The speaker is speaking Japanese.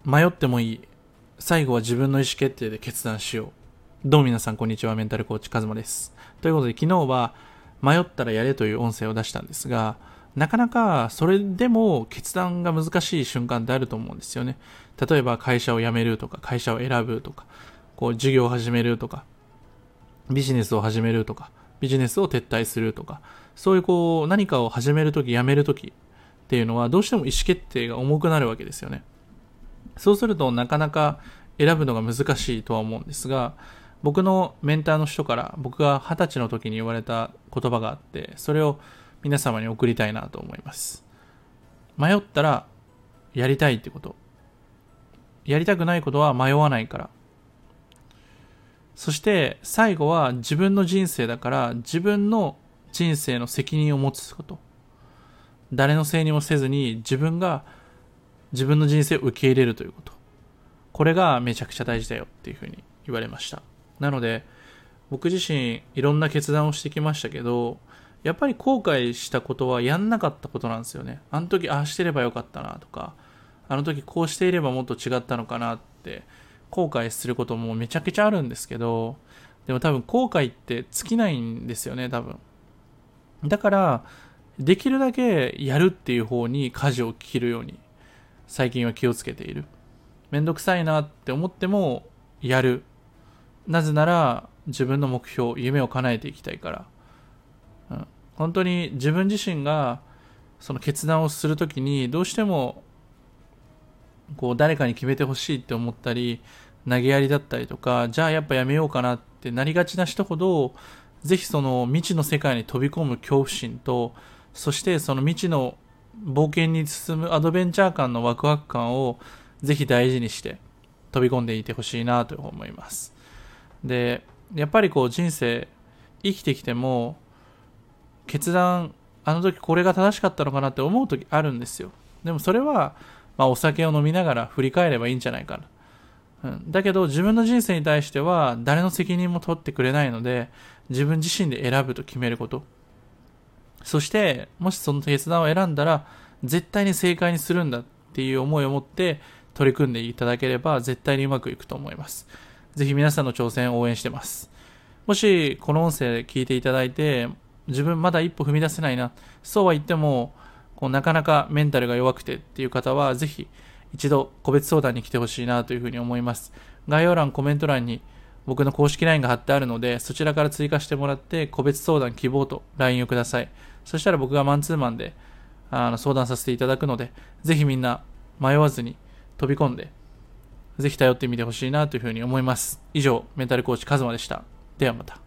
迷ってもいい。最後は自分の意思決定で決断しよう。どうも皆さんこんにちは。メンタルコーチカズマです。ということで昨日は迷ったらやれという音声を出したんですが、なかなかそれでも決断が難しい瞬間ってあると思うんですよね。例えば会社を辞めるとか、会社を選ぶとか、事業を始めるとか、ビジネスを始めるとか、ビジネスを撤退するとか、そういう何かを始めるとき、辞めるときっていうのはどうしても意思決定が重くなるわけですよね。そうするとなかなか選ぶのが難しいとは思うんですが、僕のメンターの人から僕が20歳の時に言われた言葉があって、それを皆様に送りたいなと思います。迷ったらやりたいってこと。やりたくないことは迷わないから。そして最後は自分の人生だから自分の人生の責任を持つこと。誰のせいにもせずに自分が自分の人生を受け入れるということ。これがめちゃくちゃ大事だよっていうふうに言われました。なので僕自身いろんな決断をしてきましたけど、やっぱり後悔したことはやんなかったことなんですよね。あの時ああしてればよかったなとか、あの時こうしていればもっと違ったのかなって後悔することもめちゃくちゃあるんですけど、でも多分後悔って尽きないんですよね、多分。だからできるだけやるっていう方に舵を切るように最近は気をつけている。めんどくさいなって思ってもやる。なぜなら自分の目標、夢を叶えていきたいから。本当に自分自身がその決断をするときにどうしても誰かに決めてほしいって思ったり、投げやりだったりとか、じゃあやっぱやめようかなってなりがちな人ほど、ぜひその未知の世界に飛び込む恐怖心と、そしてその未知の冒険に進むアドベンチャー感のワクワク感をぜひ大事にして飛び込んでいてほしいなと思います。で、やっぱり人生生きてきても決断、あの時これが正しかったのかなって思う時あるんですよ。でもそれはお酒を飲みながら振り返ればいいんじゃないかな。だけど自分の人生に対しては誰の責任も取ってくれないので、自分自身で選ぶと決めること。そしてもしその決断を選んだら絶対に正解にするんだっていう思いを持って取り組んでいただければ絶対にうまくいくと思います。ぜひ皆さんの挑戦を応援してます。もしこの音声聞いていただいて、自分まだ一歩踏み出せないな、そうは言ってもなかなかメンタルが弱くてっていう方はぜひ一度個別相談に来てほしいなというふうに思います。概要欄、コメント欄に僕の公式 LINE が貼ってあるので、そちらから追加してもらって個別相談希望と LINE をください。そしたら僕がマンツーマンで相談させていただくので、ぜひみんな迷わずに飛び込んでぜひ頼ってみてほしいなというふうに思います。以上、メンタルコーチカズマでした。ではまた。